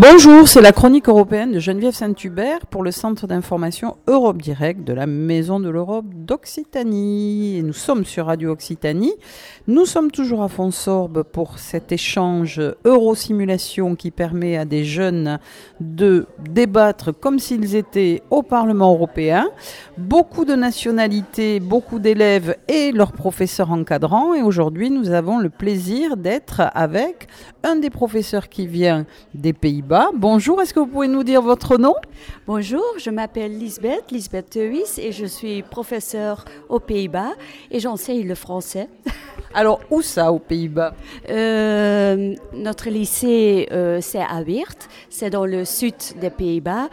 Bonjour, c'est la chronique européenne de Geneviève Saint-Hubert pour le Centre d'information Europe Direct de la Maison de l'Europe d'Occitanie. Et nous sommes sur Radio Occitanie. Nous sommes toujours à Fonsorbe pour cet échange Eurosimulation qui permet à des jeunes de débattre comme s'ils étaient au Parlement européen. Beaucoup de nationalités, beaucoup d'élèves et leurs professeurs encadrants. Et aujourd'hui, nous avons le plaisir d'être avec un des professeurs qui vient des Pays-Bas. Bonjour, est-ce que vous pouvez nous dire votre nom ? Bonjour, je m'appelle Lisbeth Teuys et je suis professeure aux Pays-Bas et j'enseigne le français. Alors, où ça, aux Pays-Bas ? Notre lycée, c'est à Weert, c'est dans le sud des Pays-Bas,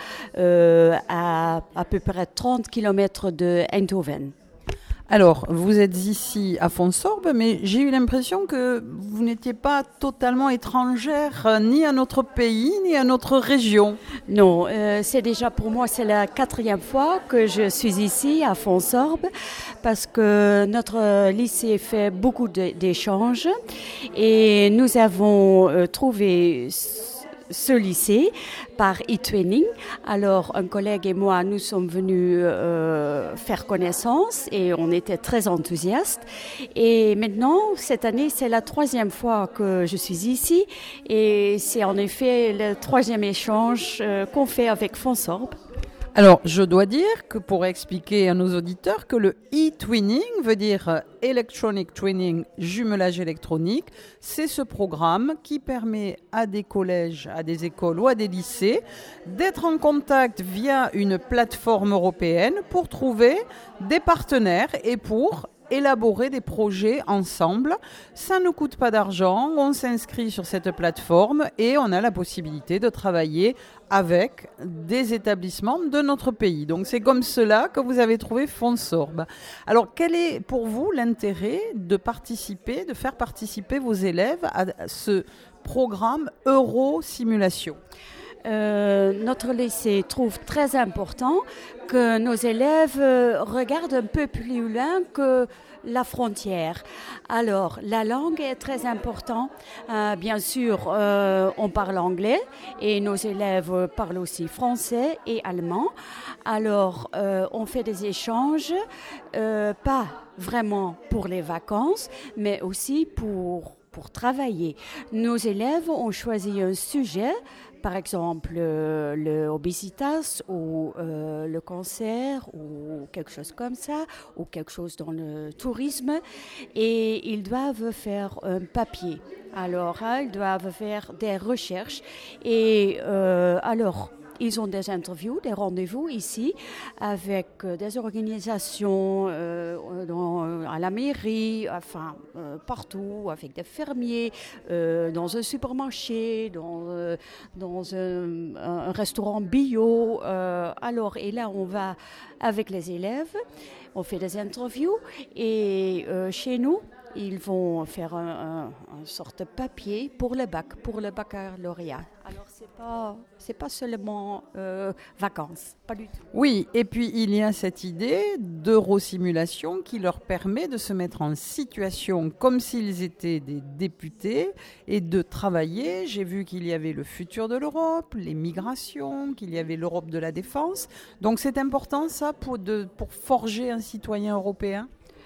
à peu près 30 km de Eindhoven. Alors, vous êtes ici à Fonsorbe, mais j'ai eu l'impression que vous n'étiez pas totalement étrangère ni à notre pays, ni à notre région. Non, c'est déjà pour moi, c'est la 4e fois que je suis ici à Fonsorbe, parce que notre lycée fait beaucoup d'échanges et nous avons trouvé ce lycée par e-twinning. Alors, un collègue et moi, nous sommes venus faire connaissance et on était très enthousiastes. Et maintenant, cette année, c'est la 3e fois que je suis ici et c'est en effet le 3e échange qu'on fait avec Fonsorbe. Alors, je dois dire que pour expliquer à nos auditeurs que le e-twinning veut dire Electronic Twinning, jumelage électronique, c'est ce programme qui permet à des collèges, à des écoles ou à des lycées d'être en contact via une plateforme européenne pour trouver des partenaires et pour élaborer des projets ensemble. Ça ne coûte pas d'argent, on s'inscrit sur cette plateforme et on a la possibilité de travailler avec des établissements de notre pays. Donc c'est comme cela que vous avez trouvé Fonsorbe. Alors quel est pour vous l'intérêt de participer, de faire participer vos élèves à ce programme Eurosimulation ? Notre lycée trouve très important que nos élèves regardent un peu plus loin que la frontière. Alors, la langue est très importante. Bien sûr, on parle anglais et nos élèves parlent aussi français et allemand. Alors, on fait des échanges, pas vraiment pour les vacances, mais aussi pour travailler. Nos élèves ont choisi un sujet, par exemple l'obésité ou le cancer ou quelque chose comme ça, ou quelque chose dans le tourisme, et ils doivent faire un papier. Alors, ils doivent faire des recherches et alors, ils ont des interviews, des rendez-vous ici avec des organisations à la mairie, enfin partout, avec des fermiers, dans un supermarché, dans un restaurant bio. Alors, et là, on va avec les élèves, on fait des interviews et chez nous, ils vont faire un sorte de papier pour le bac, pour le baccalauréat. Alors, c'est pas seulement vacances, pas du tout. Oui, et puis il y a cette idée d'eurosimulation qui leur permet de se mettre en situation comme s'ils étaient des députés et de travailler. J'ai vu qu'il y avait le futur de l'Europe, les migrations, qu'il y avait l'Europe de la défense. Donc c'est important ça pour forger un citoyen européen ?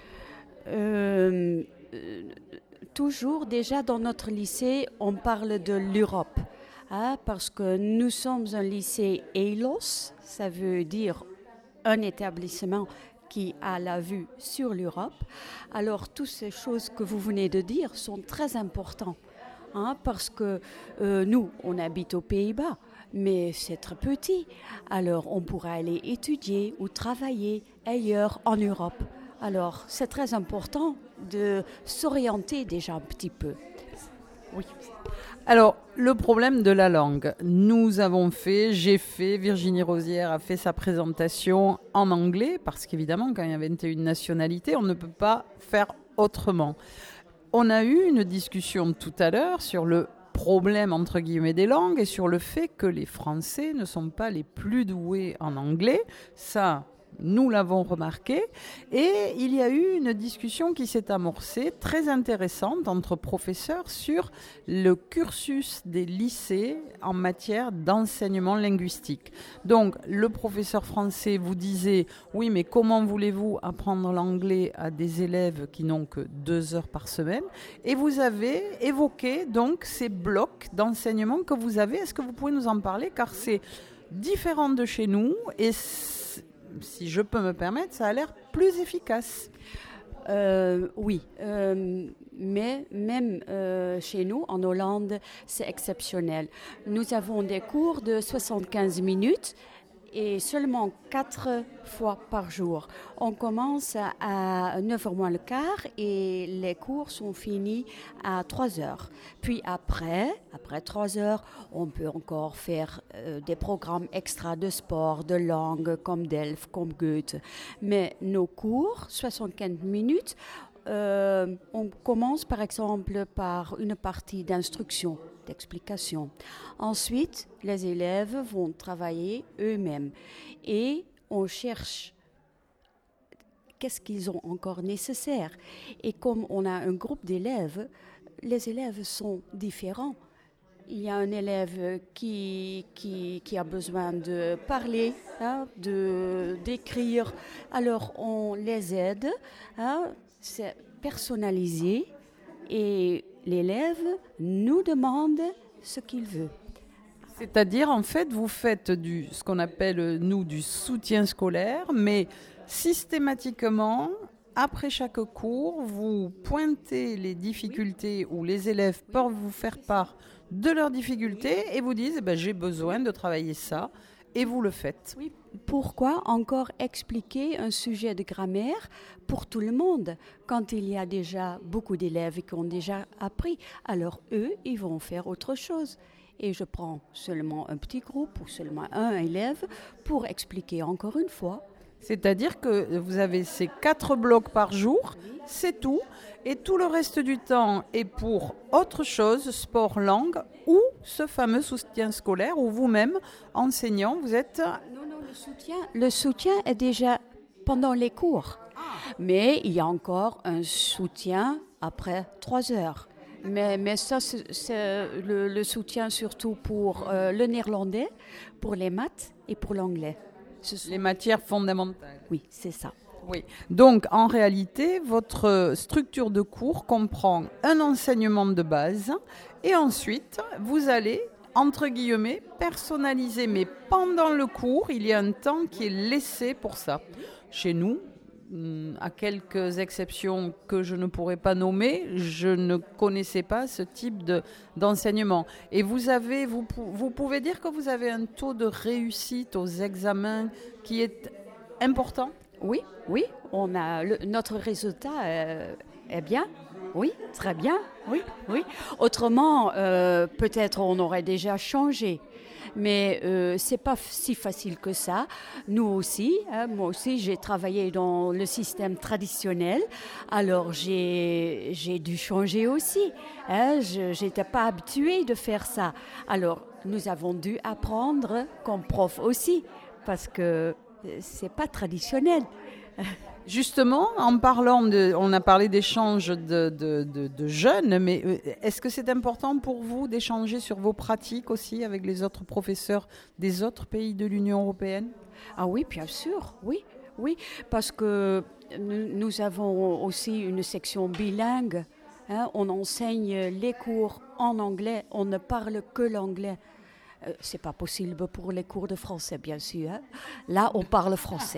Toujours, déjà dans notre lycée, on parle de l'Europe, parce que nous sommes un lycée EILOS, ça veut dire un établissement qui a la vue sur l'Europe. Alors, toutes ces choses que vous venez de dire sont très importantes, parce que nous, on habite aux Pays-Bas, mais c'est très petit. Alors, on pourra aller étudier ou travailler ailleurs en Europe. Alors, c'est très important de s'orienter déjà un petit peu. Oui. Alors, le problème de la langue, j'ai fait, Virginie Rosière a fait sa présentation en anglais, parce qu'évidemment, quand il y a 21 nationalités, on ne peut pas faire autrement. On a eu une discussion tout à l'heure sur le problème, entre guillemets, des langues et sur le fait que les Français ne sont pas les plus doués en anglais. Ça, nous l'avons remarqué. Et il y a eu une discussion qui s'est amorcée, très intéressante, entre professeurs sur le cursus des lycées en matière d'enseignement linguistique. Donc, le professeur français vous disait, oui, mais comment voulez-vous apprendre l'anglais à des élèves qui n'ont que 2 heures par semaine? Et vous avez évoqué donc ces blocs d'enseignement que vous avez. Est-ce que vous pouvez nous en parler? Car c'est différent de chez nous et si je peux me permettre, ça a l'air plus efficace. Oui, mais même chez nous, en Hollande, c'est exceptionnel. Nous avons des cours de 75 minutes et seulement 4 fois par jour. On commence à 9h moins le quart et les cours sont finis à 3h. Puis après 3h, on peut encore faire des programmes extra de sport, de langue, comme Delft, comme Goethe. Mais nos cours, 75 minutes, on commence par exemple par une partie d'instruction, d'explication. Ensuite, les élèves vont travailler eux-mêmes et on cherche qu'est-ce qu'ils ont encore nécessaire. Et comme on a un groupe d'élèves, les élèves sont différents. Il y a un élève qui a besoin de parler, d'écrire. Alors on les aide, c'est personnalisé et l'élève nous demande ce qu'il veut. C'est-à-dire, en fait, vous faites ce qu'on appelle, nous, du soutien scolaire, mais systématiquement, après chaque cours, vous pointez les difficultés où les élèves peuvent vous faire part de leurs difficultés et vous disent j'ai besoin de travailler ça et vous le faites. Oui. Pourquoi encore expliquer un sujet de grammaire pour tout le monde quand il y a déjà beaucoup d'élèves qui ont déjà appris? Alors eux, ils vont faire autre chose. Et je prends seulement un petit groupe ou seulement un élève pour expliquer encore une fois. C'est-à-dire que vous avez ces 4 blocs par jour, c'est tout. Et tout le reste du temps est pour autre chose, sport, langue, ou ce fameux soutien scolaire où vous-même, enseignant, vous êtes... Non, le soutien est déjà pendant les cours. Mais il y a encore un soutien après 3 heures. Mais ça, c'est le soutien surtout pour le néerlandais, pour les maths et pour l'anglais. Les matières fondamentales. Oui, c'est ça. Oui. Donc, en réalité, votre structure de cours comprend un enseignement de base et ensuite, vous allez, entre guillemets, personnaliser. Mais pendant le cours, il y a un temps qui est laissé pour ça. Chez nous, à quelques exceptions que je ne pourrais pas nommer, je ne connaissais pas ce type d'enseignement. Et vous pouvez dire que vous avez un taux de réussite aux examens qui est important? Oui, on a notre résultat est bien. Oui, très bien. Oui. Autrement, peut-être on aurait déjà changé. Mais c'est pas si facile que ça. Nous aussi, moi aussi, j'ai travaillé dans le système traditionnel. Alors j'ai dû changer aussi. Je n'étais pas habituée de faire ça. Alors nous avons dû apprendre comme prof aussi, parce que c'est pas traditionnel. Justement, en parlant on a parlé d'échanges de jeunes, mais est-ce que c'est important pour vous d'échanger sur vos pratiques aussi avec les autres professeurs des autres pays de l'Union européenne? Ah oui, bien sûr, oui, parce que nous avons aussi une section bilingue. On enseigne les cours en anglais, on ne parle que l'anglais. C'est pas possible pour les cours de français, bien sûr. Là, on parle français.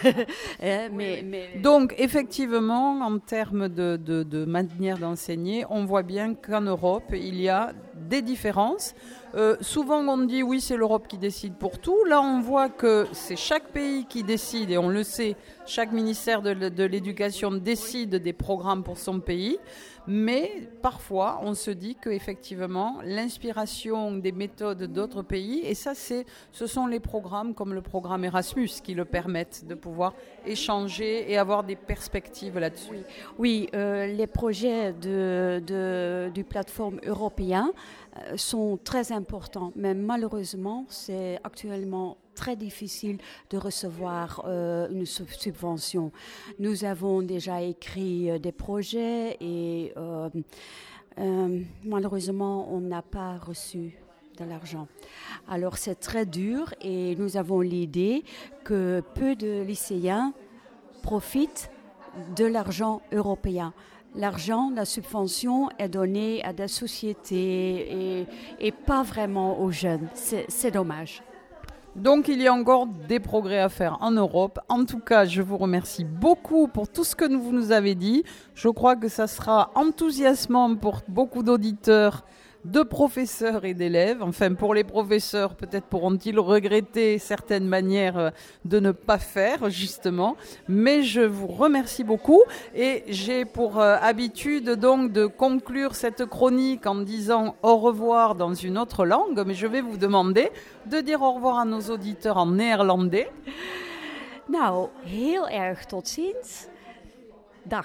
Donc, effectivement, en termes de manière d'enseigner, on voit bien qu'en Europe, il y a des différences. Souvent, on dit oui, c'est l'Europe qui décide pour tout. Là, on voit que c'est chaque pays qui décide, et on le sait, chaque ministère de l'Éducation décide des programmes pour son pays. Mais parfois, on se dit qu'effectivement, l'inspiration des méthodes d'autres pays, et ça, ce sont les programmes comme le programme Erasmus qui le permettent de pouvoir échanger et avoir des perspectives là-dessus. Oui, les projets du plateforme européen sont très importants, mais malheureusement, c'est actuellement très difficile de recevoir une subvention. Nous avons déjà écrit des projets et malheureusement, on n'a pas reçu de l'argent. Alors c'est très dur et nous avons l'idée que peu de lycéens profitent de l'argent européen. L'argent, la subvention est donnée à des sociétés et pas vraiment aux jeunes. C'est dommage. Donc il y a encore des progrès à faire en Europe. En tout cas, je vous remercie beaucoup pour tout ce que vous nous avez dit. Je crois que ça sera enthousiasmant pour beaucoup d'auditeurs, de professeurs et d'élèves. Enfin, pour les professeurs, peut-être pourront-ils regretter certaines manières de ne pas faire, justement. Mais je vous remercie beaucoup. Et j'ai pour habitude donc de conclure cette chronique en disant au revoir dans une autre langue. Mais je vais vous demander de dire au revoir à nos auditeurs en néerlandais. Nou, heel erg tot ziens. Dag.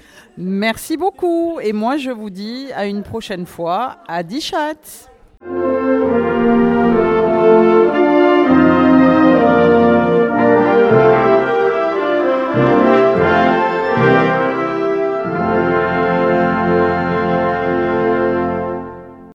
Merci beaucoup. Et moi, je vous dis à une prochaine fois. Adi chat.